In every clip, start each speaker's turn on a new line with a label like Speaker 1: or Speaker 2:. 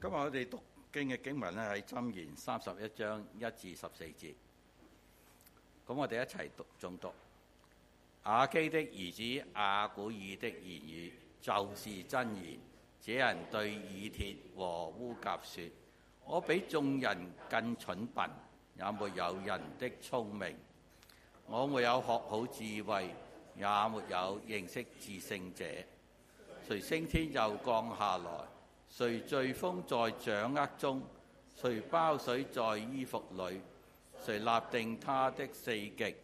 Speaker 1: 今日我哋讀經嘅經文咧喺箴言31章1至14節。咁我哋一齊誦讀。亞基的兒子亞古爾的言語就是真言。這人對以鐵和烏甲說：我比眾人更蠢笨，也沒有人的聰明。我沒有學好智慧，也沒有認識至聖者。誰升天又降下來？誰聚風在掌握中？誰包水在衣服裏？誰立定他的四極？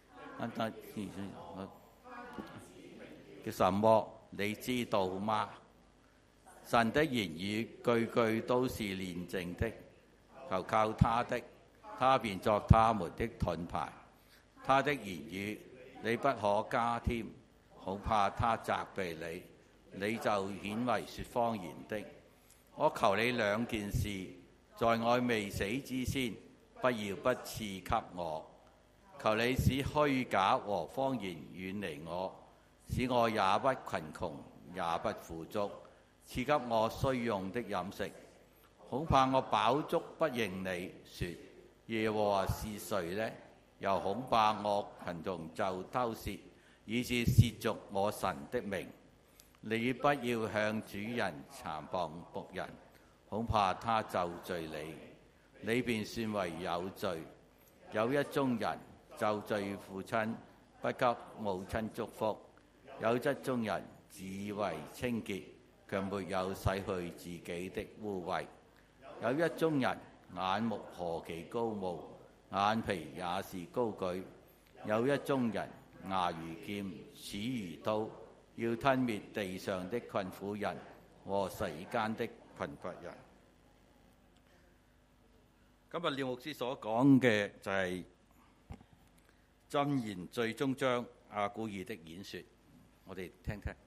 Speaker 1: 叫什麼？你知道嗎？神的言語句句都是煉淨的，求靠他的，他便作他們的盾牌。他的言語你不可加添，恐怕他責備你，你就顯為說謊言的。我求你兩件事，在我未死之先，不要不賜給我。求你使虛假和謊言遠離我，使我也不貧窮，也不富足，賜給我需用的飲食。恐怕我飽足不認你，說耶和華是誰呢？又恐怕我貧窮就偷竊，以致褻瀆我神的名。你不要向主人殘謗僕人，恐怕他就罪你，你便算為有罪。有一宗人就罪父親，不給母親祝福；有一宗人自以為清潔，卻沒有洗去自己的污穢；有一宗人眼目何其高傲，眼皮也是高舉；有一宗人牙如劍，齒如刀，要吞滅地上的困苦人和世間的貧乏人。今日廖牧師所講嘅就係箴言最終章亞古爾的演說，我哋聽聽。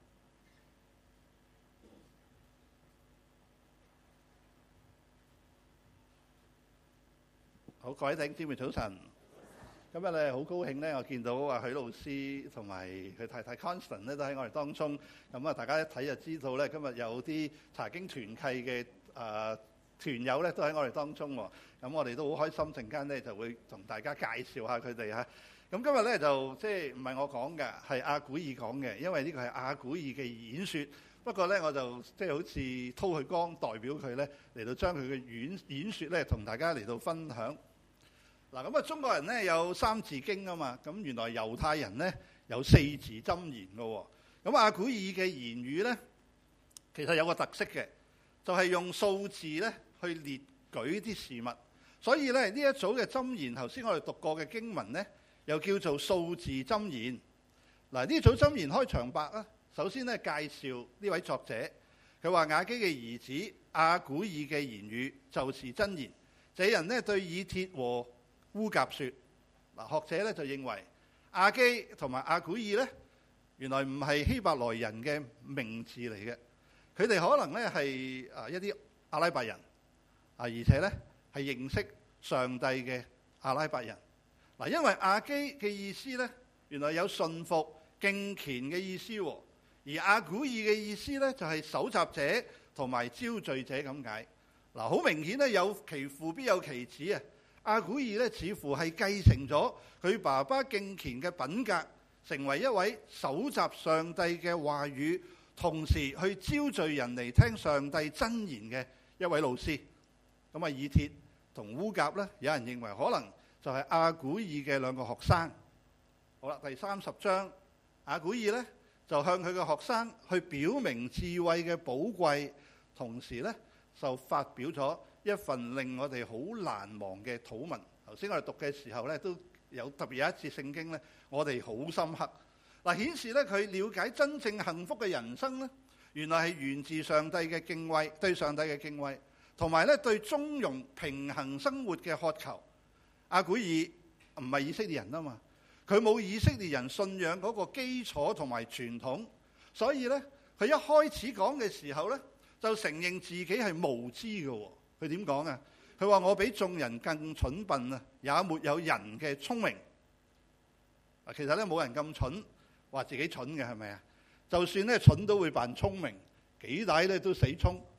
Speaker 2: 好，各位弟兄姊妹早晨。今日咧好高興咧，我見到阿許老師同埋佢太太 Constant 咧都喺我哋當中。咁啊，大家一睇就知道咧，今日有啲查經團契嘅團友咧都喺我哋當中。咁我哋都好開心，陣間咧就會同大家介紹下佢哋嚇。咁今日咧就即係唔係我講嘅，係亞古爾講嘅，因為呢個係亞古爾嘅演說。不過咧，我就即係好似掏佢光，代表佢咧嚟到將佢嘅演說咧同大家嚟到分享。嗱，咁啊，中國人咧有三字經啊嘛，咁原來猶太人咧有四字箴言噶喎。咁亞古爾嘅言語咧，其實有個特色嘅，就係用數字咧去列舉啲事物。所以咧呢一組嘅箴言，頭先我哋讀過嘅經文咧，又叫做數字箴言。嗱，呢組箴言開場白啊，首先咧介紹呢位作者，佢話亞基嘅兒子亞古爾嘅言語就是真言。這人咧對以鐵和烏甲說，嗱，學者咧就認為亞基同埋亞古爾咧，原來唔係希伯來人嘅名字嚟嘅，佢哋可能咧係一啲阿拉伯人而且咧係認識上帝嘅阿拉伯人。嗱，因為亞基嘅意思咧，原來有順服敬虔嘅意思，而亞古爾嘅意思咧就係搜集者同埋招聚者咁解。嗱，好明顯咧，有其父必有其子啊！亞古爾咧似乎係繼承咗佢爸爸敬虔嘅品格，成為一位搜集上帝嘅話語，同時去招聚人嚟聽上帝真言嘅一位老師。咁啊，以鐵同烏甲咧，有人認為可能就係亞古爾嘅兩個學生。好啦，第30章，亞古爾咧就向佢嘅學生去表明智慧嘅寶貴，同時咧就發表咗一份令我哋好難忘嘅禱文。頭先我哋讀嘅時候咧，都有特別有一節聖經咧，我哋好深刻。嗱，顯示咧佢了解真正幸福嘅人生咧，原來係源自上帝嘅敬畏，對上帝嘅敬畏，同埋咧對中庸平衡生活嘅渴求。亞古爾唔係以色列人啊嘛，佢冇以色列人信仰嗰個基礎同埋傳統，所以咧佢一開始講嘅時候咧，就承認自己係無知嘅。佢點講啊？佢話我比眾人更蠢笨啊，也沒有人嘅聰明。其實咧冇人咁蠢，話自己蠢嘅係咪啊？就算咧蠢都會扮聰明，幾大咧都死聰。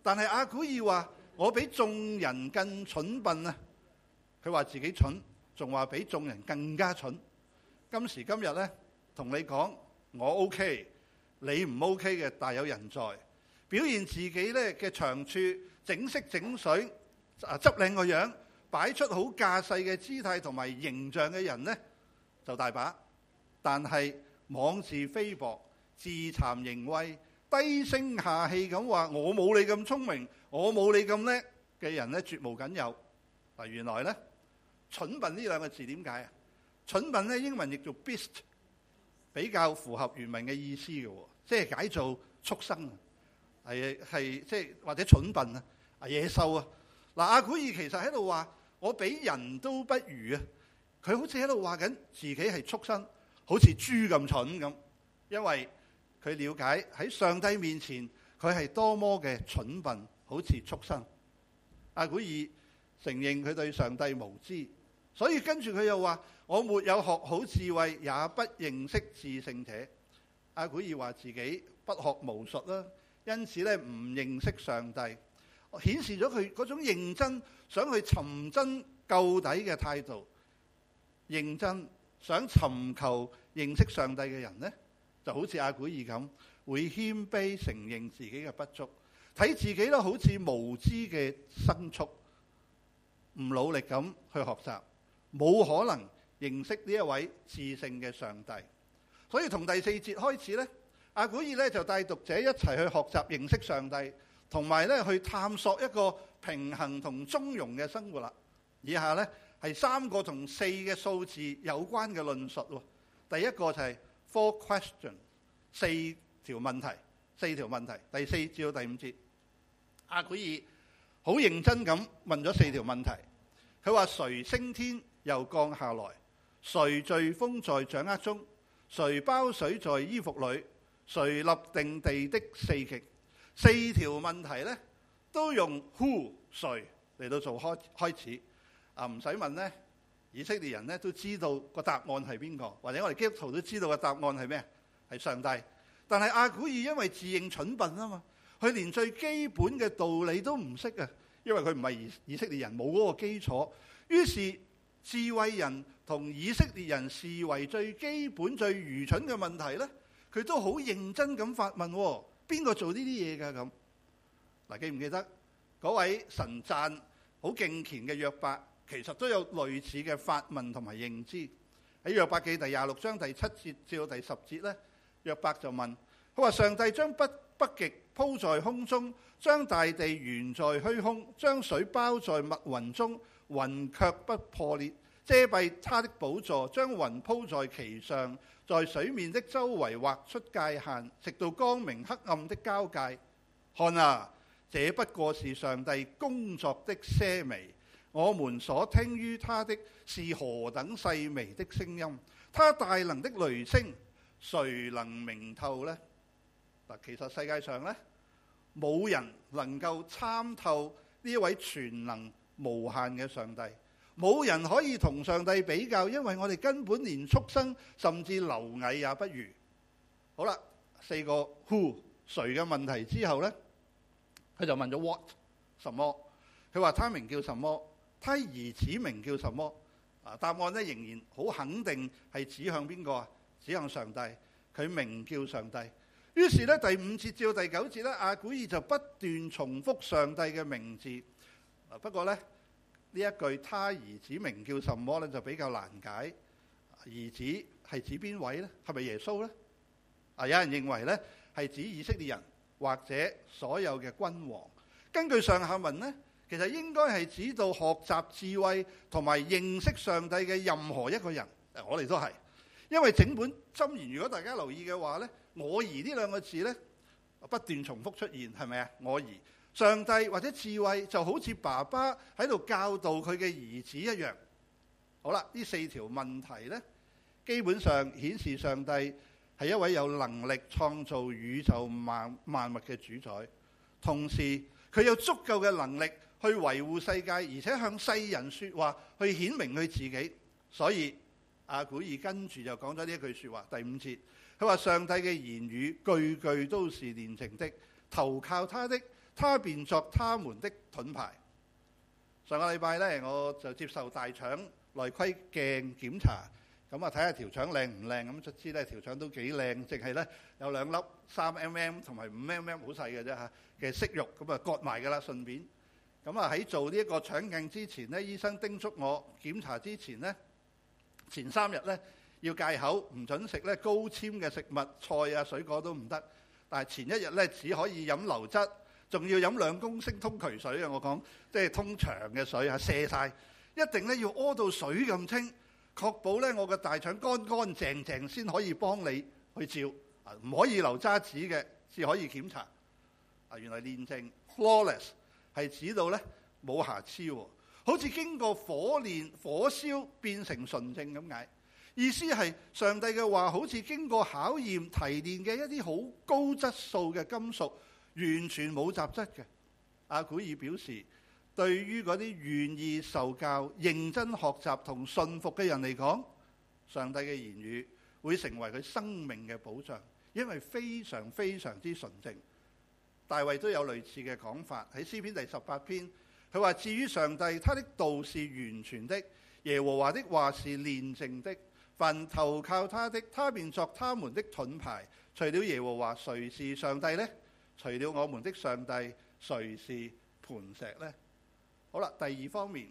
Speaker 2: 但係亞古珥話我比眾人更蠢笨啊！佢話自己蠢，仲話比眾人更加蠢。今時今日呢，同你講我 OK， 你唔 OK 嘅大有人在。表現自己呢嘅長處，整色整水，執靚個樣，擺出好架勢嘅姿態同埋形象嘅人呢，就大把。但係妄自菲薄、自慚形穢、低聲下氣咁話我冇你咁聰明，我冇你咁叻嘅人呢，絕無僅有。嗱，原來呢，蠢笨呢兩個字點解啊？蠢笨呢，英文譯做 beast， 比較符合原文嘅意思嘅，即係解做畜生，係即係或者蠢笨啊，野獸啊。嗱，亞古珥其實喺度話我比人都不如啊，佢好似喺度話緊自己係畜生，好似豬咁蠢咁，因為佢了解喺上帝面前佢係多麼嘅蠢笨，好似畜生。亞古珥承認佢對上帝無知，所以跟住佢又話我沒有學好智慧，也不認識至聖者。亞古珥話自己不學無術啦，因此咧唔認識上帝，顯示咗佢嗰種認真想去尋真究底嘅態度。認真想尋求認識上帝嘅人呢，就好似亞古珥咁，會謙卑承認自己嘅不足，睇自己都好似無知嘅牲畜，唔努力咁去學習，冇可能認識呢一位至聖嘅上帝。所以從第4節開始呢，亞古珥呢就帶讀者一齊去學習認識上帝，同埋呢去探索一個平衡同中庸嘅生活啦。以下呢係3個同4嘅數字有關嘅論述。第一個就係 four questions， 4條問題，第4至到第5節，亞古珥好認真咁問咗4條問題。佢話誰升天又降下來？誰聚風在掌握中？誰包水在衣服裏？誰立定地的4極？4條問題呢都用 who 誰嚟到做開始。唔使問呢，以色列人呢都知道個答案係邊個，或者我哋基督徒都知道個答案係咩？係上帝。但係亞古珥因為自認蠢笨啊嘛，佢連最基本嘅道理都唔識啊，因為佢唔係以色列人，冇嗰個基礎。於是智慧人同以色列人視為最基本最愚蠢嘅問題呢，佢都好認真咁發問，邊個做呢啲嘢㗎咁？嗱，記唔記得嗰位神讚好敬虔嘅約伯，其實都有類似嘅發問同埋認知。喺約伯記第26章第7節至到第10節呢，約伯就問，佢話上帝將北極鋪在空中，將大地懸在虛空，將水包在密雲中，雲卻不破裂，遮蔽他的寶座，將雲鋪在其上，在水面的周圍劃出界限，直到光明黑暗的交界。看啊，這不過是上帝工作的些微，我們所聽於他的是何等細微的聲音，他大能的雷聲誰能明透呢？嗱，其實世界上呢，冇人能夠參透呢位全能無限嘅上帝，冇人可以同上帝比較，因為我哋根本連畜生甚至螻蟻也不如。好啦，4個 who 誰嘅問題之後呢，佢就問咗 what 什麼？佢話他名叫什麼？他兒子名叫什麼？答案呢仍然好肯定係指向邊個啊？指向上帝，佢名叫上帝。於是呢，第5節至到第9節呢，亞古珥就不斷重複上帝嘅名字。不過呢，呢一句他兒子名叫什麼呢，就比較難解。兒子係指邊位呢？係咪耶穌呢？有人認為呢係指以色列人或者所有嘅君王。根據上下文呢，其實應該係指到學習智慧同埋認識上帝嘅任何一個人。我哋都係，因為整本箴言如果大家留意嘅話呢，我兒呢兩個字呢不斷重複出現，係咪啊？我兒。上帝或者智慧就好似爸爸喺度教導佢嘅兒子一樣。好啦，呢4條問題呢，基本上顯示上帝係一位有能力創造宇宙萬物嘅主宰，同時佢有足夠嘅能力去維護世界，而且向世人說話，去顯明佢自己。所以亞古珥跟住就講咗呢一句說話，第5節，佢話上帝嘅言語句句都是煉淨的，投靠他的他便作他們的盾牌。上個禮拜呢，我就接受大腸內窺鏡檢查，咁啊睇下條腸靚唔靚，咁卒之呢條腸都幾靚，淨係呢有兩粒3mm同埋5mm好細嘅啫嚇嘅息肉，咁啊割埋㗎啦，順便。咁啊喺做呢一個腸鏡之前呢，醫生叮囑我檢查之前呢，前3日呢要戒口，唔準食呢高纖嘅食物，菜啊水果都唔得。但係前1日呢，只可以飲流質，仲要飲2公升通渠水啊！我講即係通腸嘅水啊，瀉晒，一定呢要屙到水咁清，確保呢我嘅大腸乾乾淨淨先可以幫你去照啊，唔可以留渣子嘅，先可以檢查。啊，原來煉淨 flawless 係指到呢冇瑕疵喎，好似經過火煉火燒變成純正咁解。意思係上帝嘅話好似經過考驗提煉嘅一啲好高質素嘅金屬，完全冇雜質嘅。阿古爾表示，對於嗰啲願意受教、認真學習同信服嘅人嚟講，上帝嘅言語會成為佢生命嘅保障，因為非常非常之純正。大衛都有類似嘅講法，喺詩篇第18篇，佢話：至於上帝，他的道是完全的，耶和華的話是煉淨的。凡投靠他的，他便作他們的盾牌。除了耶和華，誰是上帝呢？除了我們的上帝，誰是磐石呢？好啦，第二方面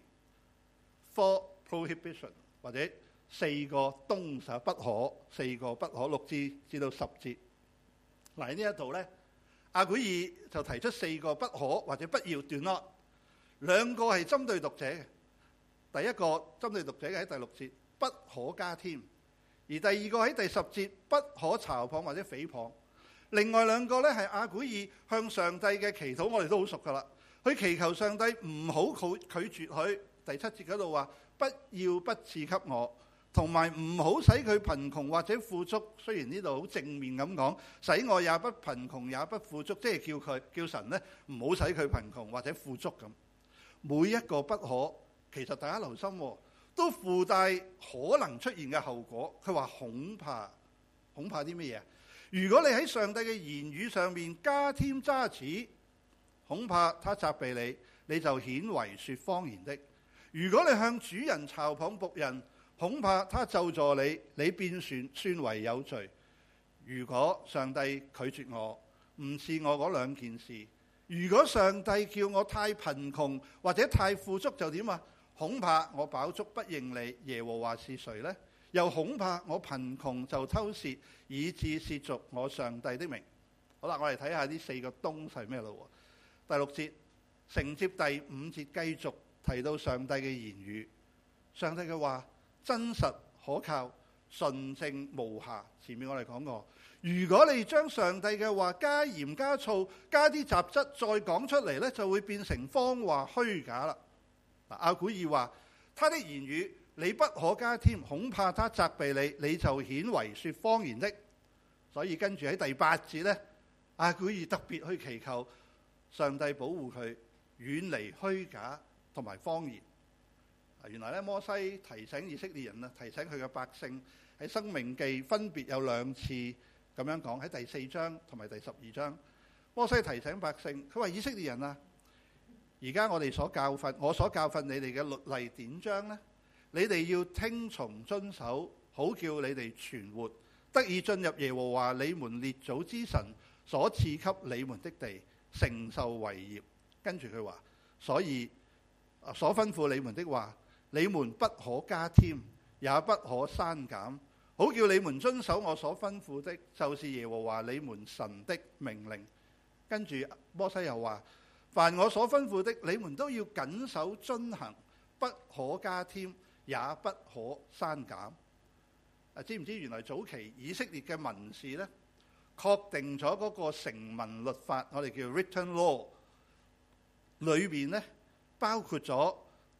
Speaker 2: ，4 prohibition 或者4個東西不可，4個不可，6至到10節。嗱，喺呢一度呢，阿古爾就提出4個不可或者不要斷咯。2個係針對讀者嘅，第一個針對讀者嘅喺第6節。不可加添，而第2個喺第10節，不可嘲諷或者誹謗。另外2個呢係阿古爾向上帝嘅祈禱，我哋都好熟噶啦。佢祈求上帝唔好拒絕佢。第7節嗰度話：不要不賜給我，同埋唔好使佢貧窮或者富足。雖然呢度好正面咁講，使我也不貧窮也不富足，即係叫神呢唔好使佢貧窮或者富足咁。每一個不可，其實大家留心喎，都附帶可能出現嘅後果。佢話恐怕啲乜嘢？如果你喺上帝嘅言語上面加添渣滓，恐怕他責備你，你就顯為說謊言的；如果你向主人嘲諷僕人，恐怕他咒詛你，你便算為有罪。如果上帝拒絕我，唔賜我嗰2件事；如果上帝叫我太貧窮或者太富足，就點啊？恐怕我飽足不認你，耶和華是誰呢？又恐怕我貧窮就偷竊，以致褻瀆我上帝的名。好啦，我哋睇下呢4個東西咩咯？第6節承接第5節，繼續提到上帝嘅言語。上帝嘅話真實可靠、純正無瑕。前面我哋講過，如果你將上帝嘅話加鹽加醋加啲雜質再講出嚟呢，就會變成謊話虛假啦。阿古爾話：他的言語你不可加添，恐怕他責備你，你就顯為說謊言的。所以跟住喺第8節呢，阿古爾特別去祈求上帝保護佢，遠離虛假同埋謊言。原來咧，摩西提醒以色列人啊，提醒佢嘅百姓喺申命記分別有2次咁樣講，喺第4章同埋第12章。摩西提醒百姓，佢話：以色列人啊，而家我所教訓你哋嘅律例典章呢，你哋要聽從遵守，好叫你哋存活，得以進入耶和華你們列祖之神所賜給你們的地，承受為業。跟住佢話：所以所吩咐你們的話，你們不可加添，也不可刪減，好叫你們遵守我所吩咐的，就是耶和華你們神的命令。跟住摩西又話：凡我所吩咐的，你們都要謹守遵行，不可加添，也不可刪減。知唔知原來早期以色列嘅文士呢，確定咗嗰個成文律法，我哋叫 written law， 裏面呢包括咗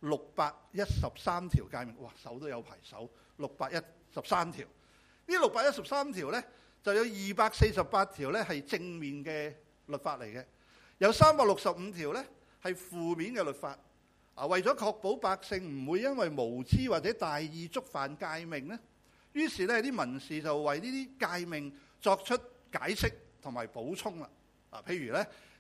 Speaker 2: 613條誡命。哇，手都有排手，613條。呢613條呢，就有248條呢係正面嘅律法嚟嘅，有365條呢係負面嘅律法。為咗確保百姓唔會因為無知或者大意觸犯誡命呢，於是呢啲文士就為呢啲誡命作出解釋同埋補充啦。譬如呢，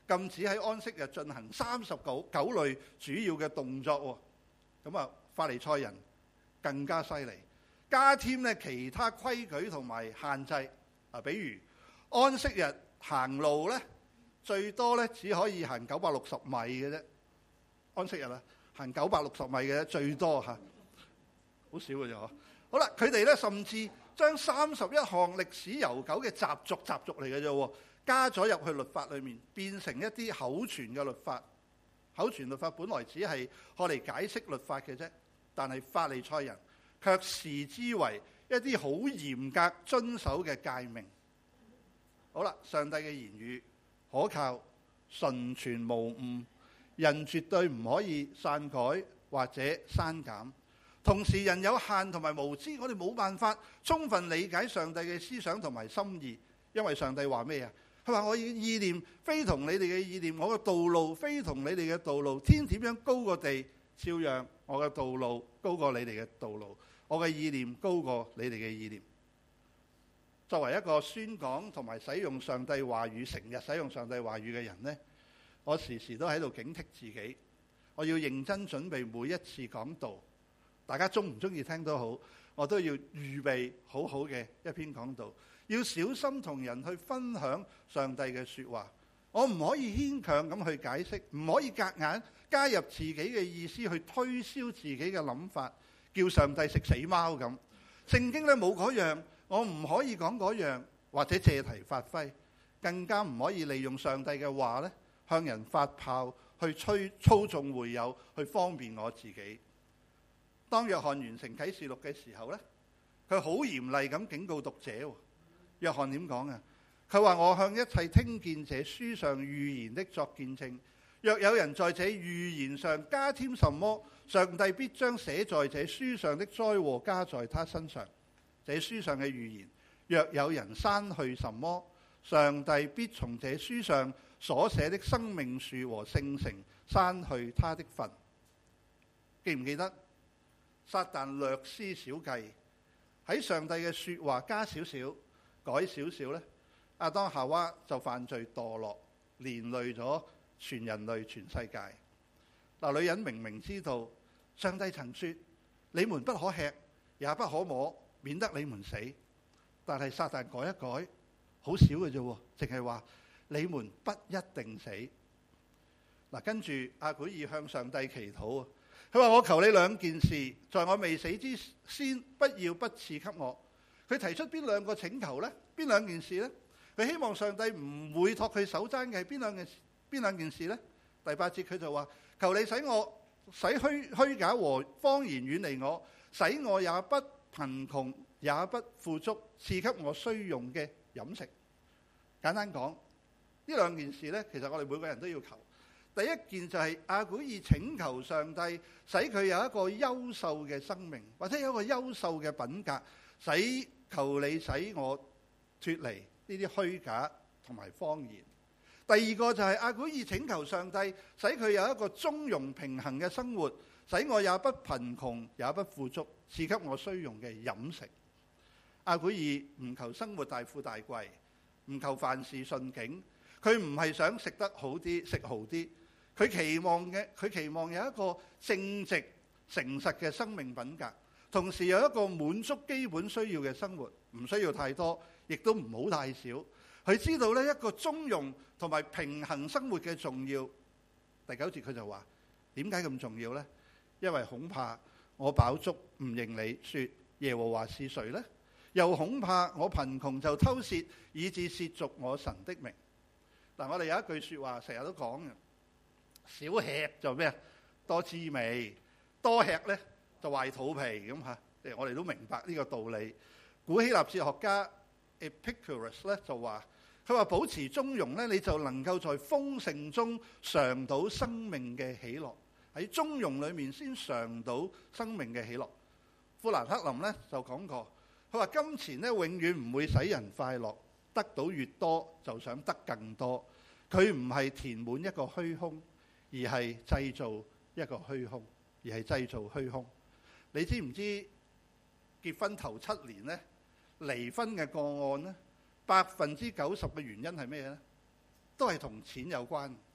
Speaker 2: 禁止喺安息日進行39類主要嘅動作喎。咁啊，法利賽人更加犀利，加添咧其他規矩同埋限制啊，比如安息日行路咧，最多咧只可以行960米嘅啫。安息日啊，行960米嘅啫，最多嚇，好少嘅啫嗬。好啦，佢哋咧甚至將31項歷史悠久嘅習俗嚟嘅啫，加咗入去律法裏面，變成一啲口傳嘅律法。口傳律法本來只係攞嚟解釋律法嘅啫，但係法利賽人卻視之為一啲好嚴格遵守嘅誡命。好啦，上帝嘅言語可靠、純全無誤，人絕對唔可以篡改或者刪減。同時人有限同埋無知，我哋冇辦法充分理解上帝嘅思想同埋心意，因為上帝話咩啊？佢話我嘅意念非同你哋嘅意念，我嘅道路非同你哋嘅道路。天點樣高過地，照樣我嘅道路高過你哋嘅道路，我嘅意念高過你哋嘅意念。作為一個宣講同埋使用上帝話語、成日使用上帝話語嘅人呢，我時時都喺度警惕自己，我要認真準備每一次講道。大家中唔中意聽都好，我都要預備好好嘅一篇講道，要小心同人去分享上帝嘅說話。我唔可以牽強咁去解釋，唔可以夾硬加入自己嘅意思去推銷自己嘅諗法，叫上帝食死貓咁。聖經咧冇嗰樣，我唔可以講嗰樣，或者借題發揮，更加唔可以利用上帝嘅話咧向人發炮去操縱會友，去方便我自己。當約翰完成啟示錄嘅時候呢，佢好嚴厲咁警告讀者。約翰點講啊？佢話我向一切聽見這書上預言的作見證，若有人在這預言上加添什麼，上帝必將寫在這書上的災禍加在他身上。這書上嘅預言，若有人刪去什麼，上帝必從這書上所寫的生命樹和聖城刪去他的份。記唔記得？撒旦略施小計，喺上帝嘅說話加少少、改少少呢，亞當夏娃就犯罪墮落，連累咗全人類、全世界。嗱，女人明明知道上帝曾說你們不可吃，也不可摸，免得你們死，但係撒旦改一改，好少嘅啫，淨係話你們不一定死。嗱，跟住亞古珥向上帝祈禱啊。佢話我求你兩件事，在我未死之先，不要不賜給我。佢提出邊兩個請求呢？邊兩件事呢？佢希望上帝唔會托佢手踭嘅係邊兩件事呢？第8節佢就話：求你使虛假和謊言遠離我，使我也不貧窮，也不富足，賜給我需用嘅飲食。簡單講，呢兩件事呢，其實我哋每個人都要求。第一件就係亞古珥請求上帝使佢有一個優秀嘅生命，或者有一個優秀嘅品格，求你使我脫離呢啲虛假同埋謊言。第二個就係亞古珥請求上帝使佢有一個中庸平衡嘅生活，使我也不貧窮也不富足，賜給我需用嘅飲食。亞古珥唔求生活大富大貴，唔求凡事順境，佢唔係想食得好啲、食好啲。佢期望有一個正直、誠實嘅生命品格，同時有一個滿足基本需要嘅生活，唔需要太多，亦都唔好太少。佢知道呢一個中庸同埋平衡生活嘅重要。第9節佢就話：點解咁重要呢？因為恐怕我飽足唔認你，說耶和華是誰呢？又恐怕我貧窮就偷竊，以致褻瀆我神的名。嗱，我哋有一句說話成日都講嘅。少吃就咩啊？多滋味，多吃咧就壞肚皮咁嚇。我哋都明白呢個道理。古希臘哲學家 Epicurus 咧就話：佢話保持中庸咧，你就能夠在豐盛中嘗到生命嘅喜樂。喺中庸裏面先嘗到生命嘅喜樂。富蘭克林咧就講過，佢話金錢咧永遠唔會使人快樂，得到越多就想得更多。佢唔係填滿一個虛空，而係製造一個虛空，你知唔知結婚頭7年呢，離婚嘅個案呢，90%嘅原因係咩呢？都係同錢有關。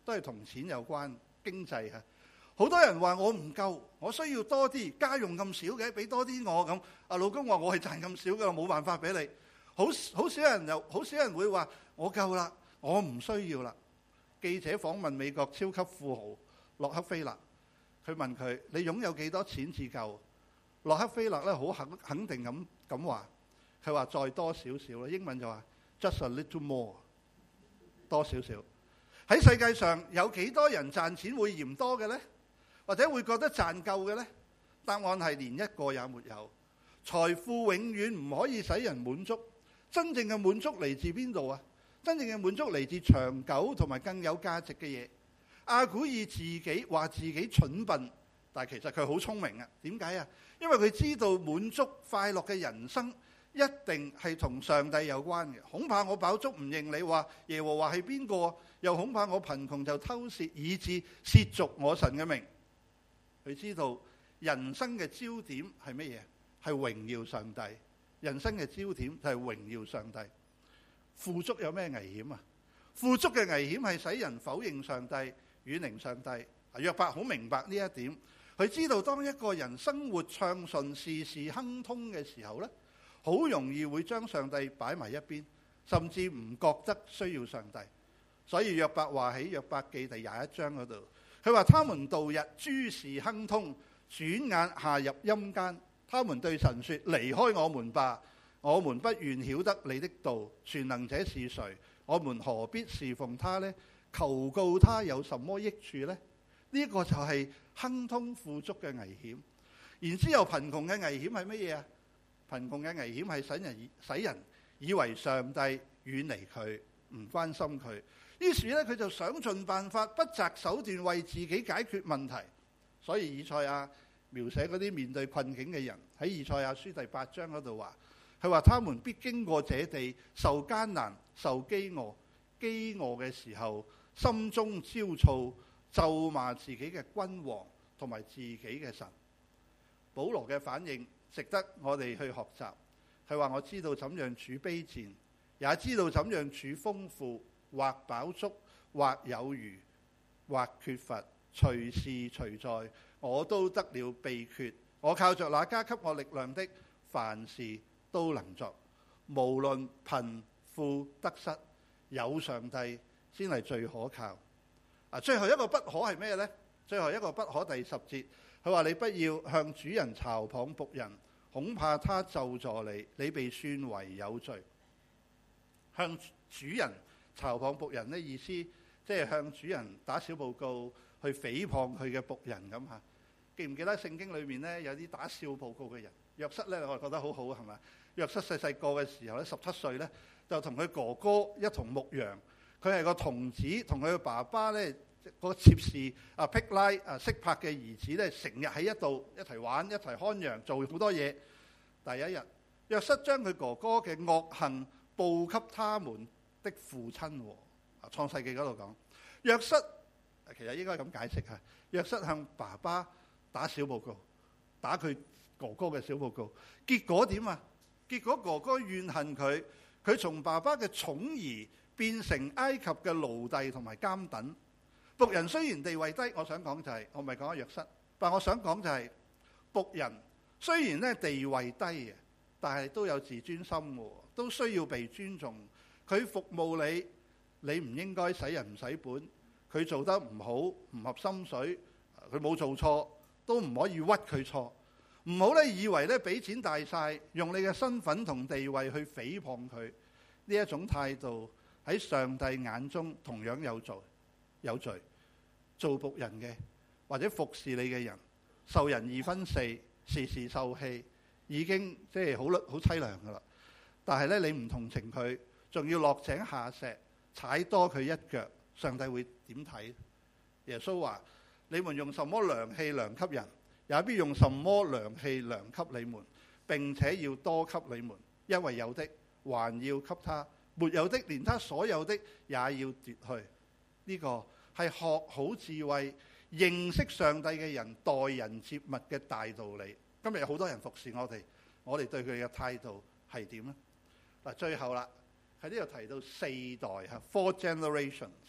Speaker 2: 都係同錢有關，經濟嚇。好多人話我唔夠，我需要多啲，家用咁少嘅，俾多啲我咁。老公話我係賺咁少嘅，冇辦法俾你。好少人會話我夠啦，我唔需要啦。記者訪問美國超級富豪洛克菲勒，佢問佢：你擁有幾多錢至夠？洛克菲勒咧好肯定咁話，佢話再多少少啦。英文就話 just a little more， 多少少。喺世界上有幾多人賺錢會嫌多嘅呢？或者會覺得賺夠嘅呢？答案係連一個也沒有。財富永遠唔可以使人滿足。真正嘅滿足嚟自邊度啊？真正嘅滿足嚟自長久同埋更有價值嘅嘢。阿古爾自己話自己蠢笨，但係其實佢好聰明啊。點解啊？因為佢知道滿足快樂嘅人生一定係同上帝有關嘅。恐怕我飽足唔認你，話耶和華係邊個？又恐怕我貧窮就偷竊，以致褻瀆我神嘅名。佢知道人生嘅焦點係乜嘢？係榮耀上帝。人生嘅焦點就係榮耀上帝。富足有咩危險啊？富足嘅危險係使人否認上帝，遠離上帝。約伯好明白呢一點，佢知道當一個人生活暢順、事事亨通嘅時候呢，好容易會將上帝擺埋一邊，甚至唔覺得需要上帝。所以約伯話喺約伯記第21章嗰度，佢話他們度日諸事亨通，轉眼下入陰間。他們對神說：離開我們吧，我們不願曉得你的道。全能者是誰？我們何必侍奉他呢？求告他有什麼益處呢？呢個就係亨通富足嘅危險。然之後貧窮嘅危險係乜嘢啊？貧窮嘅危險係使人以為上帝遠離佢，唔關心佢。於是咧，佢就想盡辦法，不擇手段為自己解決問題。所以以賽亞描寫嗰啲面對困境嘅人，喺以賽亞書第8章嗰度話，佢話他們必經過這地，受艱難，受飢餓。飢餓嘅時候，心中焦躁，咒罵自己嘅君王同埋自己嘅神。保羅嘅反應值得我哋去學習。佢話我知道怎樣處卑賤，也知道怎樣處豐富，或飽足，或有餘，或缺乏，隨時隨在，我都得了秘訣。我靠着那加給我力量的，凡事都能作。無論貧富得失，有上帝先係最可靠。最後一個不可係咩呢？最後一個不可第10節，佢話你不要向主人嘲諷僕人，恐怕他咒詛你，你被算為有罪。向主人嘲諷僕人呢，意思即係向主人打小報告，去誹謗佢嘅僕人咁嚇。記唔記得聖經裏面呢，有啲打笑報告嘅人？約瑟呢，我覺得好好係嘛？約瑟細個嘅時候咧，17歲呢，就同佢哥哥一同牧羊。佢係個童子，同佢嘅爸爸呢，個妾侍辟拉色柏嘅兒子呢，成日喺一度一齊玩，一齊看羊，做好多嘢。第一日，約瑟將佢哥哥嘅惡行報給他們的父親。創世記嗰度講，約瑟其實應該咁解釋嚇。約瑟向爸爸打小報告，打佢哥哥嘅小報告。結果點啊？結果哥哥怨恨佢，佢從爸爸嘅寵兒變成埃及嘅奴隸同埋監躉。僕人雖然地位低，我想講就係，我唔係講約瑟，但我想講就係僕人雖然咧地位低嘅，但係都有自尊心嘅，都需要被尊重。佢服務你，你唔應該使人唔使本。佢做得唔好，唔合心水，佢冇做錯，都唔可以屈佢錯。唔好咧以為咧俾錢大晒，用你嘅身份同地位去誹謗佢。呢一種態度喺上帝眼中同樣有罪。做僕人嘅或者服侍你嘅人，受人2分4，時時受氣，已經即係好凄涼噶啦。但係咧你唔同情佢，仲要落井下石，踩多佢一腳，上帝會點睇？耶穌話：你們用什麼量器量給人，也必用什麼量器量給你們，並且要多給你們，因為有的還要給他，沒有的連他所有的也要奪去。呢個係學好智慧、認識上帝嘅人待人接物嘅大道理。今日有好多人服侍我哋對佢嘅態度係點呢？最後啦，喺呢度提到4代4 generations。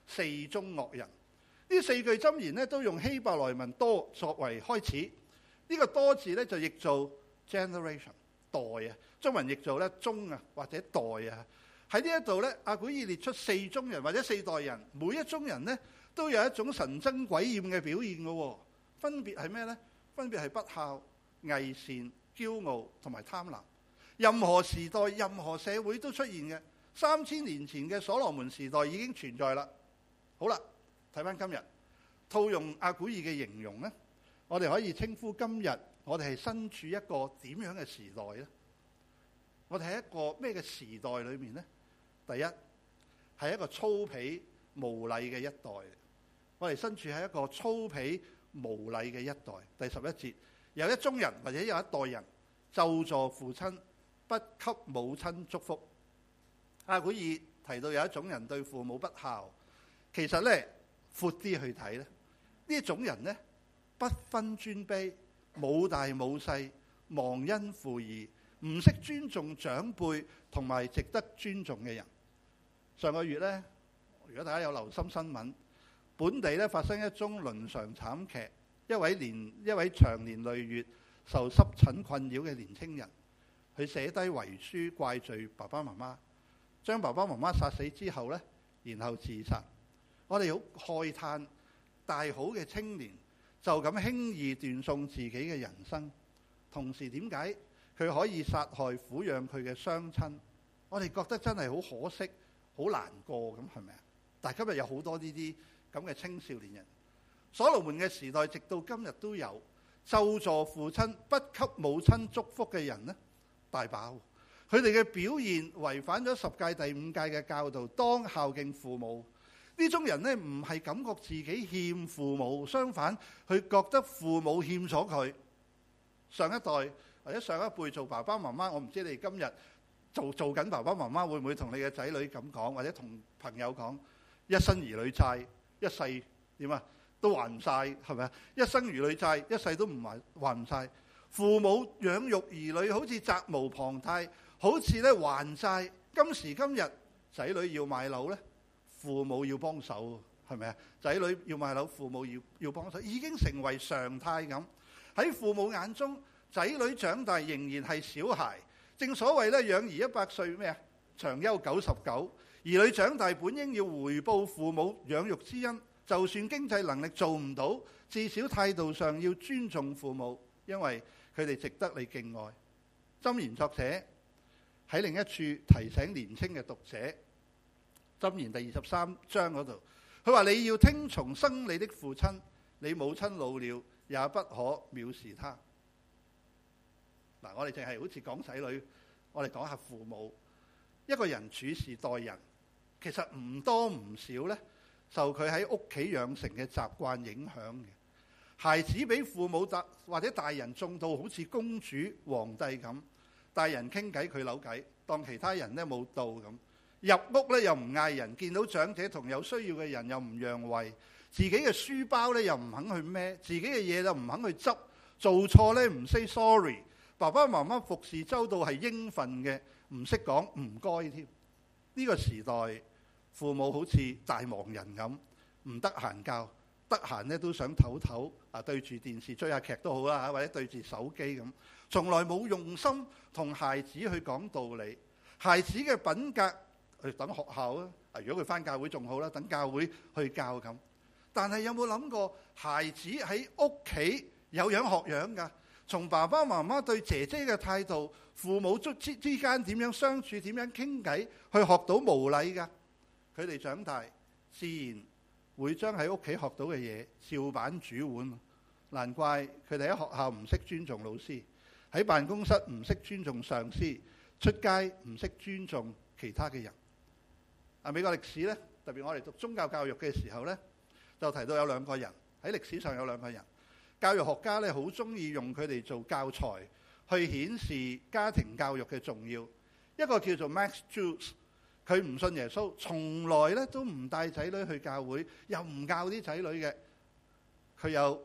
Speaker 2: 四宗惡人。呢四句箴言咧都用希伯來文多作為開始。呢個多字咧就譯做 generation 代啊，中文譯做咧宗啊或者代啊。喺呢一度咧，阿古爾列出四宗人或者四代人，每一宗人咧都有一種神憎鬼厭嘅表現嘅喎。分別係咩呢？分別係不孝、偽善、驕傲同埋貪婪。任何時代、任何社會都出現嘅。3000年前嘅所羅門時代已經存在啦。好啦，睇翻今日，套用阿古爾嘅形容呢，我哋可以稱呼今日我哋係身處一個點樣嘅時代呢？我哋喺一個咩嘅時代裏面呢？第一係一個粗鄙無禮嘅一代。我哋身處喺一個粗鄙無禮嘅一代。第11節，有一宗人或者有一代人咒詛父親，不給母親祝福。阿古爾提到有一種人對父母不孝，其實呢，闊啲去睇呢，呢一種人呢，不分尊卑，冇大冇細，忘恩負義，唔識尊重長輩同埋值得尊重嘅人。上個月呢，如果大家有留心新聞，本地呢發生一宗倫常慘劇，一位長年累月受濕疹困擾嘅年青人，佢寫低遺書怪罪爸爸媽媽，將爸爸媽媽殺死之後呢，然後自殺。我哋好慨嘆，大好嘅青年就咁輕易斷送自己嘅人生，同時點解佢可以殺害撫養佢嘅雙親？我哋覺得真係好可惜，好難過咁，係咪啊？但係今日有好多呢啲咁嘅青少年人，所羅門嘅時代直到今日都有咒詛父親不給母親祝福嘅人呢，大把。佢哋嘅表現違反咗10誡第5誡嘅教導，當孝敬父母。呢種人呢，唔係感覺自己欠父母，相反佢覺得父母欠咗佢。上一代或者上一輩做爸爸媽媽，我唔知你哋今日做緊爸爸媽媽會唔會同你嘅仔女咁講，或者同朋友講，一生兒女債，一世點啊都還唔晒，係咪啊？一生兒女債，一世都唔還唔晒。父母養育兒女好似責無旁貸，好似咧還債。今時今日仔女要買樓咧，父母要幫手，係咪啊？仔女要買樓，父母要幫手，已經成為常態咁。喺父母眼中，仔女長大仍然係小孩。正所謂咧，養兒100歲咩啊？長憂99。兒女長大本應要回報父母養育之恩，就算經濟能力做唔到，至少態度上要尊重父母，因為佢哋值得你敬愛。箴言作者喺另一處提醒年輕嘅讀者，箴言第23章嗰度，佢話你要聽從生你的父親，你母親老了也不可藐視他。嗱，我哋淨係好似講仔女，我哋講下父母。一個人處事待人，其實唔多唔少呢，受佢喺屋企養成嘅習慣影響嘅。孩子俾父母或者大人縱到好似公主皇帝咁，大人傾偈佢扭計，當其他人呢冇到咁。入屋呢又唔嗌人，見到長者同有需要嘅人又唔讓位，自己嘅書包呢又唔肯去孭，自己嘅嘢就唔肯去執，做錯呢唔 say sorry。爸爸媽媽服侍周到係應份嘅，唔識講唔該添。呢個時代父母好似大忙人咁，唔得閒教，得閒呢都想唞唞啊，對住電視追下劇都好啦，或者對住手機咁，從來冇用心同孩子去講道理。孩子嘅品格等學校啊，如果佢返教會仲好啦，等教會去教咁。但係有冇諗過孩子喺屋企有樣學樣㗎？從爸爸媽媽對姐姐嘅態度，父母之間點樣相處，點樣傾偈，去學到無禮㗎。佢哋長大自然會將喺屋企學到嘅嘢照板煮碗。難怪佢哋喺學校唔識尊重老師，喺辦公室唔識尊重上司，出街唔識尊重其他嘅人。美國歷史呢，特別我哋讀宗教教育嘅時候呢，就提到有2個人，喺歷史上有2個人。教育學家咧好中意用佢哋做教材去顯示家庭教育嘅重要。一個叫做 Max Jules， 佢唔信耶穌，從來咧都唔帶仔女去教會，又唔教啲仔女嘅。佢有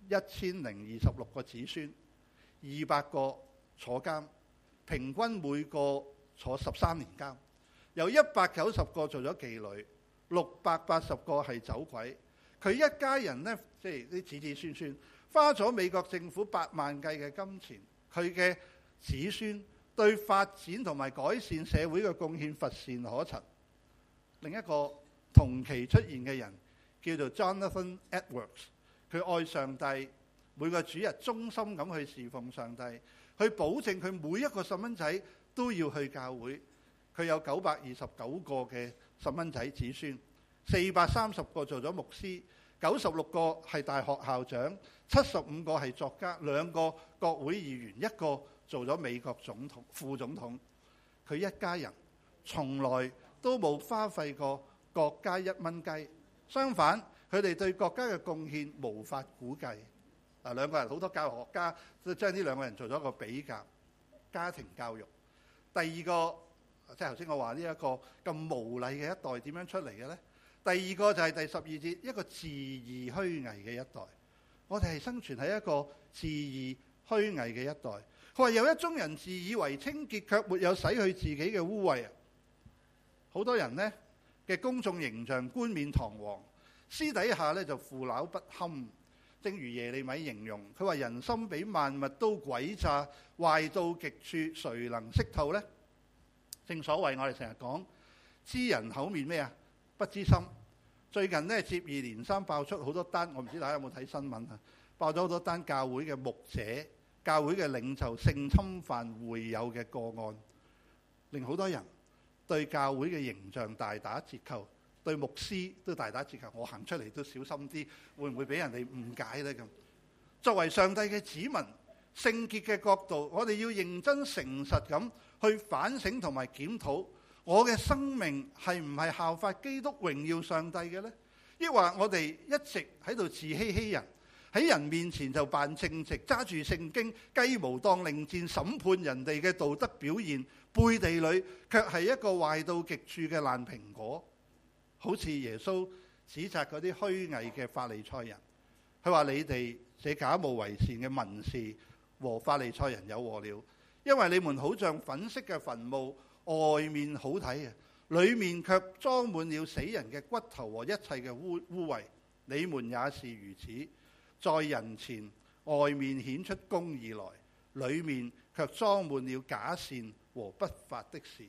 Speaker 2: 1026個子孫，200個坐監，平均每個坐13年監，有190個做咗妓女 680個係走鬼。佢一家人呢，即係啲子子孫孫，花咗美國政府8萬計嘅金錢，佢嘅子孫對發展同埋改善社會嘅貢獻乏善可陳。另一個同期出現嘅人叫做 Jonathan Edwards， 佢愛上帝，每個主日忠心咁去侍奉上帝，去保證佢每一個細蚊仔都要去教會。佢有929個嘅細蚊仔子孫，430個做咗牧師，96個係大學校長，75個係作家，2個國會議員，1個做咗美國總統、副總統。佢一家人從來都冇花費過國家1蚊雞，相反佢哋對國家嘅貢獻無法估計。嗱，兩個人好多教學家都將呢兩個人做咗一個比較。家庭教育，第二個即係頭先我話呢一個咁無禮嘅一代點樣出嚟嘅呢？第二個就係第12節，一個自義虛偽嘅一代。我哋係生存喺一個自義虛偽嘅一代。佢話有一宗人自以為清潔，卻沒有洗去自己嘅污穢。好多人呢嘅公眾形象冠冕堂皇，私底下呢就腐朽不堪。正如耶利米形容，佢話人心比萬物都詭詐，壞到極處，誰能識透呢？正所謂我哋成日講，知人口面咩啊？不知心。最近呢接二連三爆出好多單，我唔知大家有冇睇新聞啊？爆咗好多單教會嘅牧者、教會嘅領袖性侵犯會友嘅個案，令好多人對教會嘅形象大打折扣，對牧師都大打折扣。我行出嚟都小心啲，會唔會俾人哋誤解呢？咁作為上帝嘅子民，聖潔嘅角度，我哋要認真誠實咁去反省同埋檢討，我嘅生命係唔係效法基督榮耀上帝嘅呢？抑或我哋一直喺度自欺欺人，喺人面前就扮正直，揸住聖經雞毛當令箭審判人哋嘅道德表現，背地裏卻係一個壞到極處嘅爛蘋果。好似耶穌指責嗰啲虛偽嘅法利賽人，佢話你哋這假冒為善嘅文士和法利賽人有禍了，因為你們好像粉飾嘅墳墓，外面好睇啊，裏面卻裝滿了死人嘅骨頭和一切嘅污穢。你們也是如此，在人前外面顯出公義來，裏面卻裝滿了假善和不法的事。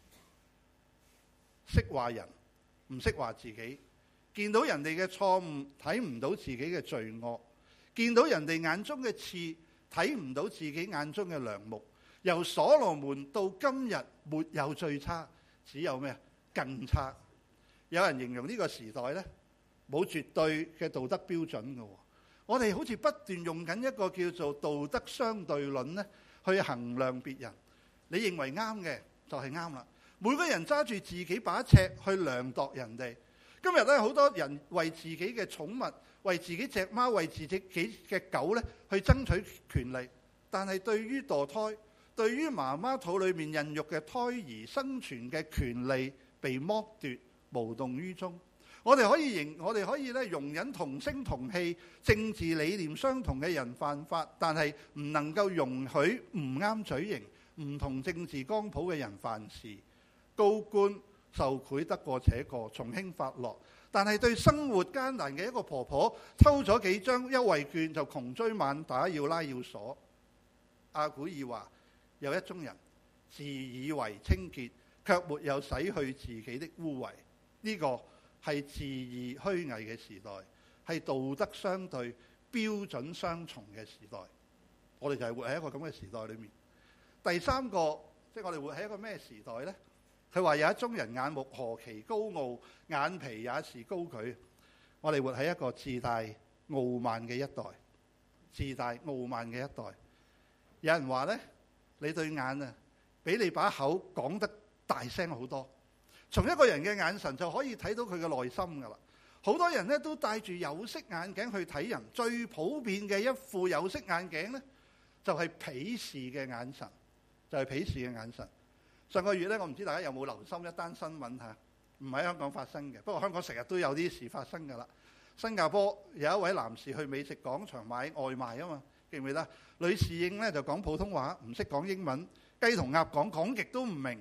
Speaker 2: 識話人，唔識話自己，見到人哋嘅錯誤，睇唔到自己嘅罪惡，見到人哋眼中嘅刺，睇唔到自己眼中嘅梁木。由所羅門到今日，沒有最差，只有咩？更差。有人形容呢個時代呢，冇絕對嘅道德標準嘅。我哋好似不斷用緊一個叫做道德相對論呢，去衡量別人。你認為啱嘅就係啱啦。每個人揸住自己把尺去量度人哋。今日咧，好多人為自己嘅寵物、為自己隻貓、為自己嘅狗咧，去爭取權利。但係對於墮胎、對於媽媽肚裏面孕育嘅胎兒生存嘅權利被剝奪，無動於衷。我哋可以咧容忍同聲同氣、政治理念相同嘅人犯法，但係唔能夠容許唔啱嘴型、唔同政治光譜嘅人犯事。高官受賄得過且過，從輕發落，但係對生活艱難嘅一個婆婆偷咗幾張優惠券就窮追猛打，要拉要鎖。阿古爾話：有一種人自以為清潔，卻沒有洗去自己的污穢。呢個係自義虛偽嘅時代，係道德相對、標準雙重嘅時代。我哋就係活喺一個咁嘅時代裏面。第三個，即係我哋活喺一個咩時代呢？佢話有一種人眼目何其高傲，眼皮也是高舉。我哋活喺一個自大傲慢嘅一代，自大傲慢嘅一代。有人話呢，你對眼啊，比你把口講得大聲好多。從一個人嘅眼神就可以睇到佢嘅內心噶啦。好多人呢都戴住有色眼鏡去睇人，最普遍嘅一副有色眼鏡呢，就係鄙視嘅眼神，就係鄙視嘅眼神。上個月咧，我唔知大家有冇留心一單新聞嚇，唔喺香港發生嘅，不過香港成日都有啲事發生㗎啦。新加坡有一位男士去美食廣場買外賣啊嘛，記唔記得？女侍應咧就講普通話，唔識講英文，雞同鴨講極都唔明。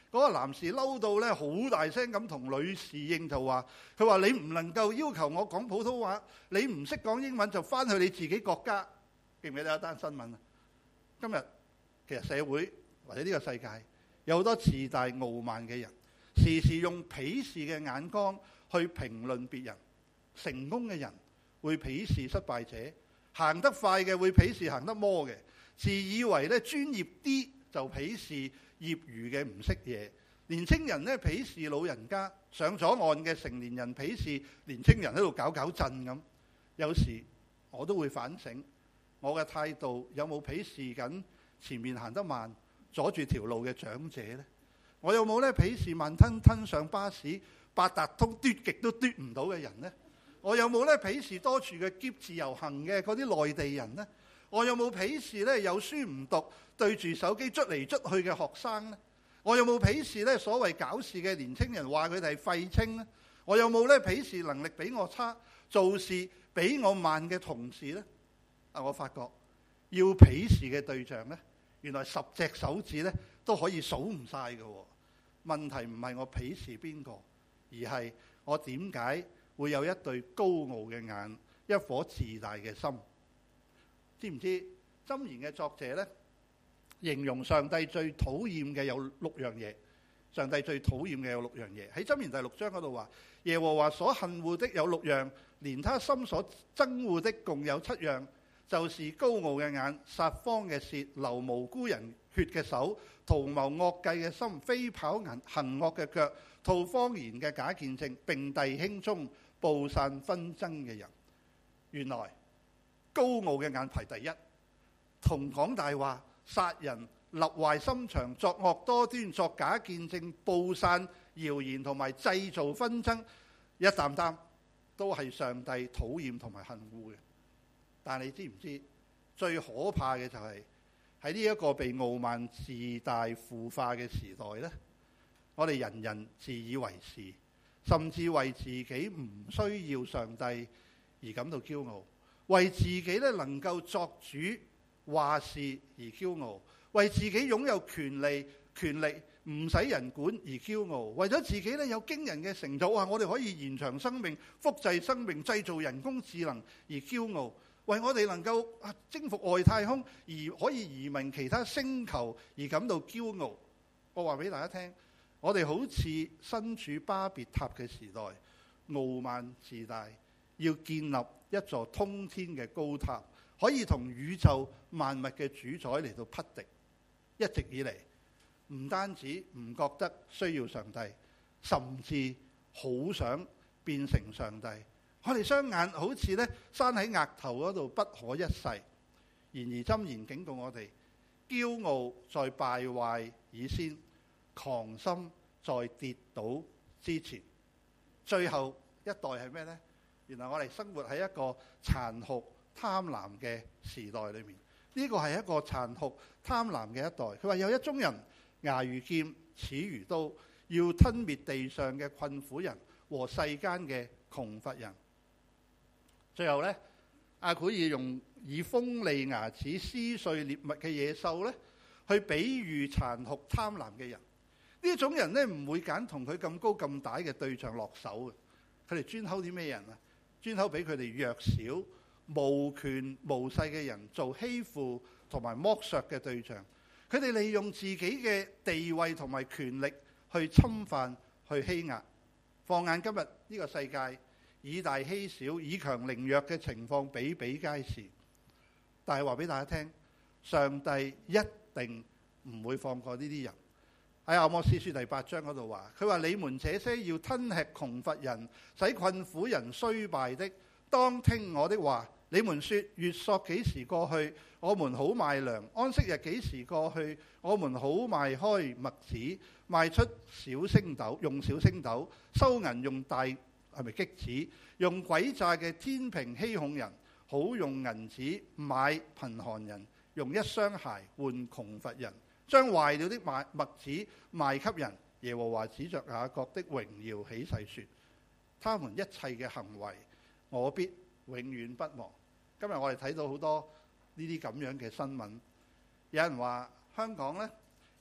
Speaker 2: 嗰個男士嬲到咧，好大聲咁同女侍應就話：佢話你唔能夠要求我講普通話，你唔識講英文就翻去你自己國家。記唔記得一單新聞啊？今日其實社會或者呢個世界有好多自大傲慢嘅人，時時用鄙視嘅眼光去評論別人。成功嘅人會鄙視失敗者，行得快嘅會鄙視行得摩嘅，自以為咧專業啲就鄙視業餘嘅唔識嘢。年青人咧鄙視老人家，上咗岸嘅成年人鄙視年青人喺度搞搞震咁。有時我都會反省，我嘅態度有冇鄙視緊前面行得慢阻住條路嘅長者呢？我有冇咧鄙視慢吞吞上巴士八達通嘟極都嘟唔到嘅人呢？我有冇咧鄙視多處嘅喼自由行嘅嗰啲內地人呢？我有冇鄙視咧有書唔讀對住手機捽嚟捽去嘅學生呢？我有冇鄙視咧所謂搞事嘅年青人話佢哋係廢青呢？我有冇咧鄙視能力比我差做事比我慢嘅同事呢？我發覺要鄙視嘅對象呢，原來10隻手指呢都可以數唔晒嘅。問題唔係我鄙視邊個，而係我點解會有一對高傲嘅眼，一顆自大嘅心？知唔知箴言嘅作者呢，形容上帝最討厭嘅有6樣嘢。上帝最討厭嘅有6樣嘢。喺箴言第6章嗰度話，耶和華所恨惡的有6樣，連他心所憎惡的共有7樣，就是高傲嘅眼、撒謊嘅舌、流無辜人血嘅手、圖謀惡計嘅心、飛跑行惡嘅腳、吐謊言嘅假見證，並弟兄中布散紛爭嘅人。原來高傲嘅眼排第一，同講大話、殺人、立壞心腸、作惡多端、作假見證、布散謠言同埋製造紛爭，一擔擔都係上帝討厭同埋恨惡嘅。但你知唔知最可怕嘅就係喺呢一個被傲慢自大腐化嘅時代呢，我哋人人自以為是，甚至為自己唔需要上帝而感到驕傲，為自己咧能夠作主話事而驕傲，為自己擁有權力唔使人管而驕傲，為咗自己咧有驚人嘅成就，我哋可以延長生命、複製生命、製造人工智能而驕傲，為我哋能夠征服外太空而可以移民其他星球而感到驕傲。我話俾大家聽，我哋好似身處巴別塔嘅時代，傲慢自大，要建立一座通天嘅高塔，可以同宇宙萬物嘅主宰嚟到匹敵。一直以嚟唔單止唔覺得需要上帝，甚至好想變成上帝。我哋雙眼好似咧生喺額頭嗰度，不可一世。然而箴言警告我哋，驕傲在敗壞以先，狂心在跌倒之前。最後一代係咩呢？原來我哋生活喺一個殘酷貪婪嘅時代裏面。呢個係一個殘酷貪婪嘅一代。佢話有一宗人牙如劍，齒如刀，要吞滅地上嘅困苦人和世間嘅窮乏人。最後呢，阿古爾用以鋒利牙齒撕碎獵物嘅野獸呢，去比喻殘酷貪婪嘅人。呢種人呢，唔會揀同佢咁高咁大嘅對象落手嘅。佢哋專偷啲咩人啊？專偷俾佢哋弱小、無權無勢嘅人做欺負同埋剝削嘅對象。佢哋利用自己嘅地位同埋權力去侵犯、去欺壓。放眼今日呢個世界，以大欺小、以強凌弱嘅情況比比皆是。但係話俾大家聽，上帝一定唔會放過呢啲人。喺阿摩司書第8章嗰度話，佢話你們這些要吞吃窮乏人、使困苦人衰敗的，當聽我的話。你們說月朔幾時過去，我們好賣糧；安息日幾時過去，我們好賣開麥子，賣出小升斗，用小升斗，收銀用大係咪擊子，用詭詐嘅天平欺哄人，好用銀子買貧寒人，用一雙鞋換窮乏人，將壞了的麥子賣給人。耶和華指着雅各的榮耀起誓說，他們一切嘅行為，我必永遠不忘。今日我哋睇到好多呢啲咁樣嘅新聞，有人話香港呢，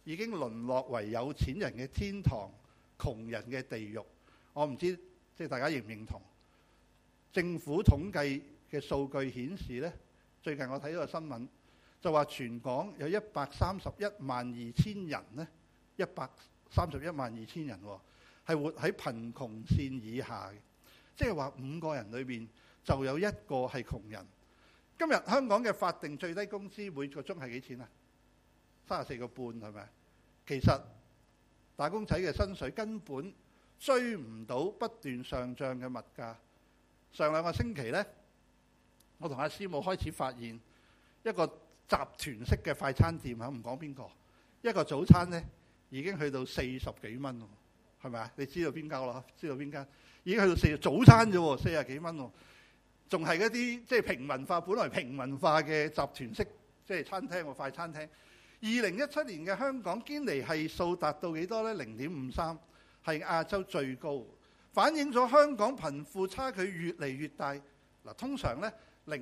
Speaker 2: 已經淪落為有錢人嘅天堂，窮人嘅地獄。我唔知即係大家認唔認同？政府統計嘅數據顯示呢，最近我睇到個新聞就話全港有1312000人呢，1312000人係活喺貧窮線以下嘅，即係話5個人裏面就有1個係窮人。今日香港嘅法定最低工資每個鐘係幾錢啊？34個半係咪？其實打工仔嘅薪水根本追唔到不斷上漲嘅物價。上2個星期呢，我同阿師母開始發現一個集團式嘅快餐店嚇，唔講邊個，一個早餐呢已經去到40幾蚊喎，係咪啊？你知道邊間咯？知道邊間？已經去到早餐啫喎，40幾蚊喎，仲係嗰啲即係平民化，本來平民化嘅集團式即係餐廳喎，快餐廳。2017年嘅香港堅尼係數達到幾多呢？0.53，係亞洲最高，反映咗香港貧富差距越嚟越大。嗱，通常呢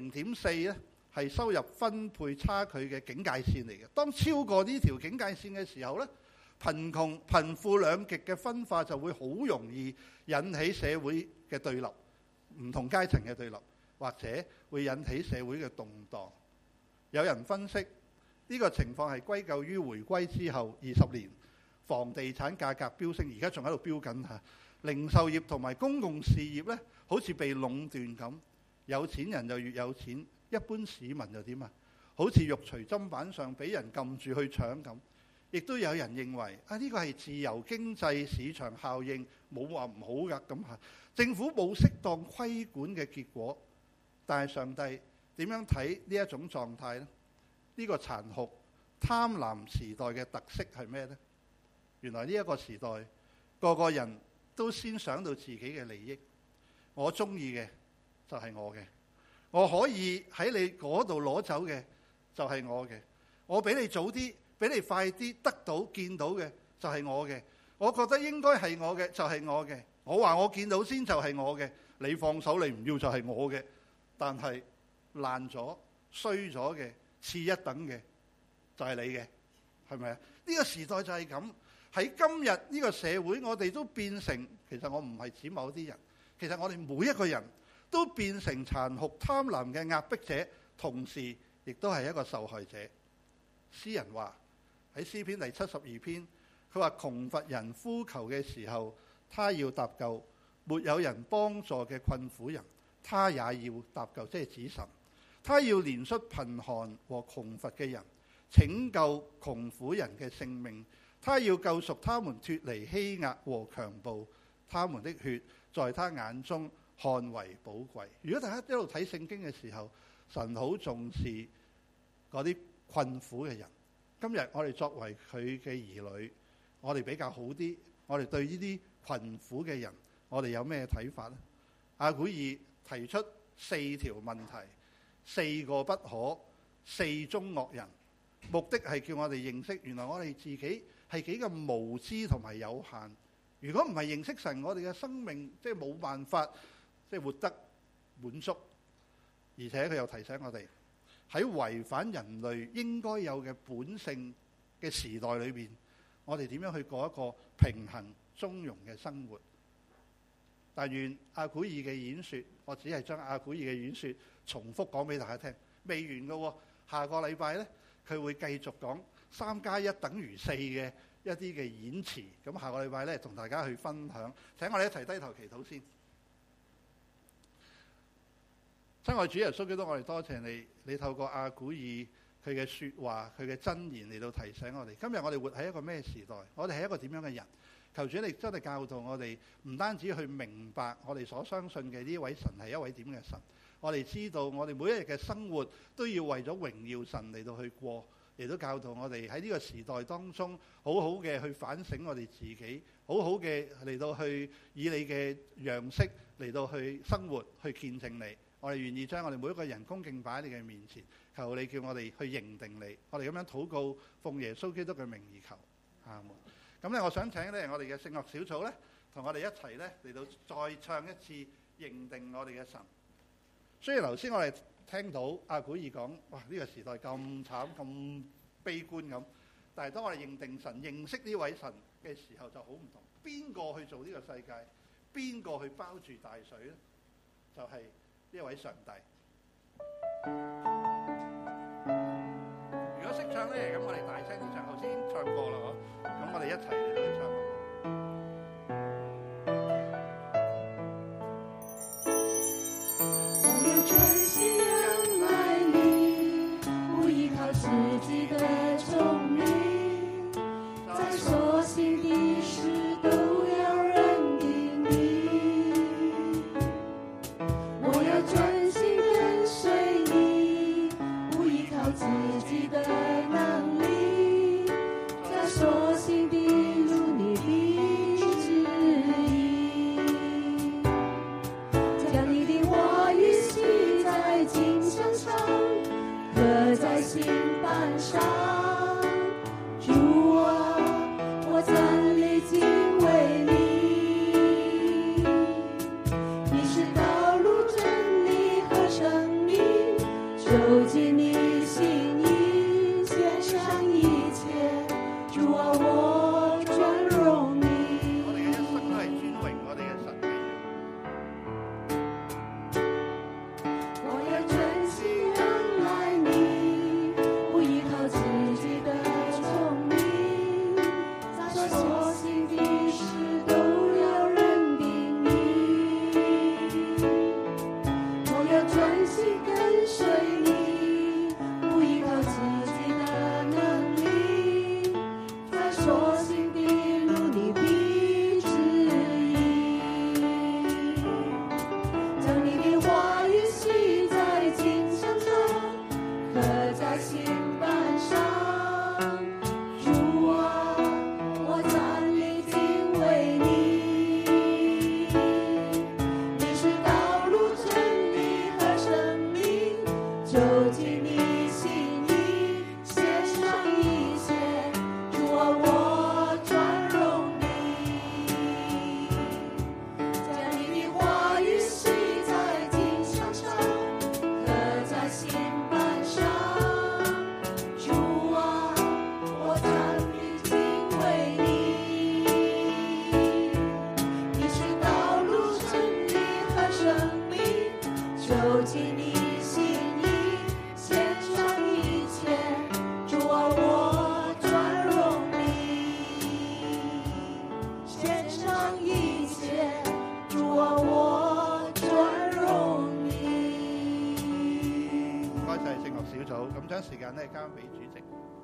Speaker 2: 0.4呢係收入分配差距嘅警戒線嚟嘅。當超過呢條警戒線嘅時候呢，貧富兩極嘅分化就會好容易引起社會嘅對立，唔同階層嘅對立，或者會引起社會嘅動盪。有人分析呢個情況係歸咎於回歸之後20年房地產價格飆升，而家仲喺度飆緊嚇。零售業同埋公共事業呢，好似被壟斷咁，有錢人就越有錢，一般市民就點啊？好似肉隨砧板上俾人撳住去搶咁。亦都有人認為呢個係自由經濟市場效應，冇話唔好㗎咁嚇。政府冇適當規管嘅結果，但係上帝點樣睇呢一種狀態呢？呢個殘酷貪婪時代嘅特色係咩呢？原來呢一個時代，個個人都先想到自己嘅利益。我中意嘅就係我嘅，我可以喺你嗰度攞走嘅就係我嘅。我比你早啲，比你快啲得到見到嘅就係我嘅。我覺得應該係我嘅就係我嘅。我話我見到先就係我嘅，你放手你唔要就係我嘅。但係爛咗衰咗嘅次一等嘅就係你嘅，係咪啊？呢個時代就係咁。喺今日呢個社會，我哋都變成，其實我唔係指某啲人，其實我哋每一個人都變成殘酷貪婪嘅壓迫者，同時亦都係一個受害者。詩人話喺詩篇第72篇，佢話窮乏人呼求嘅時候，他要搭救；沒有人幫助嘅困苦人，他也要搭救，即係指神。他要憐恤貧寒和窮乏嘅人，拯救窮苦人嘅性命。他要救贖他們脫離欺壓和強暴，他們的血在他眼中看為寶貴。如果大家一路睇聖經嘅時候，神好重視嗰啲困苦嘅人。今日我哋作為佢嘅兒女，我哋比較好啲，我哋對呢啲困苦嘅人，我哋有咩睇法呢？阿古爾提出4條問題，4個不可，4宗惡人，目的係叫我哋認識原來我哋自己係幾咁無知同埋有限。如果唔係認識神，我哋嘅生命即係冇辦法即係活得滿足。而且佢又提醒我哋喺違反人類應該有嘅本性嘅時代裏邊，我哋點樣去過一個平衡中庸嘅生活。但願阿古爾嘅演說，我只係將阿古爾嘅演說重複講俾大家聽，未完㗎喎。下個禮拜呢，佢會繼續講3+1等於4嘅一啲嘅演詞。咁下個禮拜呢，同大家去分享。請我哋一齊低頭祈禱先。親愛主耶穌基督，我哋多謝你，你透過阿古爾佢嘅説話、佢嘅真言嚟到提醒我哋。今日我哋活喺一個咩時代？我哋係一個點樣嘅人？求主你真係教導我哋，唔單止去明白我哋所相信嘅呢位神係一位點嘅神，我哋知道我哋每一日嘅生活都要為咗榮耀神嚟到去過，亦都教導我哋喺呢個時代當中好好嘅去反省我哋自己，好好嘅嚟到去以你嘅樣式嚟到去生活，去見證你。我哋願意將我哋每一個人恭敬擺喺你嘅面前，求你叫我哋去認定你。我哋咁樣禱告，奉耶穌基督嘅名而求，阿門。咁咧，我想請咧我哋嘅聖樂小組咧，同我哋一齊咧嚟到再唱一次認定我哋嘅神。雖然頭先我哋聽到阿古爾講，哇呢個時代咁慘咁悲觀咁， 但係當我哋認定神、認識呢位神嘅時候就好唔同。邊個去做呢個世界？邊個去包住大水咧？就係呢位上帝。如果識唱咧，咁我哋大聲啲唱。頭先唱過啦，咁我哋一齊嚟到唱。
Speaker 3: 我要專心仰赖你，不依靠自己的聰明，在所行的事都要認定你。我要專心跟隨你，不依靠自己的能力，在所行的路你必指引。將你的話語寫在經上常，刻在心版上。主啊，我讚美敬畏你，你是道路真理和生命，就近你心意，獻上一切。主啊，我尊榮你。
Speaker 2: 我哋嘅一生都係尊榮我哋嘅神嘅。
Speaker 3: 我要專心仰賴你，不依靠自己的聰明，在所行的事都要認定你。我要專心跟隨你，不依靠自己的能力，在所行的路你必指引。將你的話語寫在經上常，刻在心版上。主啊，我讚美敬畏你，你是道路真理和生命，就近你心意，獻上一切。主啊，我尊榮你。將你的話語寫在經上常，刻在心版上。主啊，我讚美敬畏你，你是道路真理和生命，就近你心意，獻上一切。主啊，我尊榮你，獻上一切。主啊，我尊榮你。
Speaker 2: 唔該晒聖樂小組，咁將時間咧交俾主席。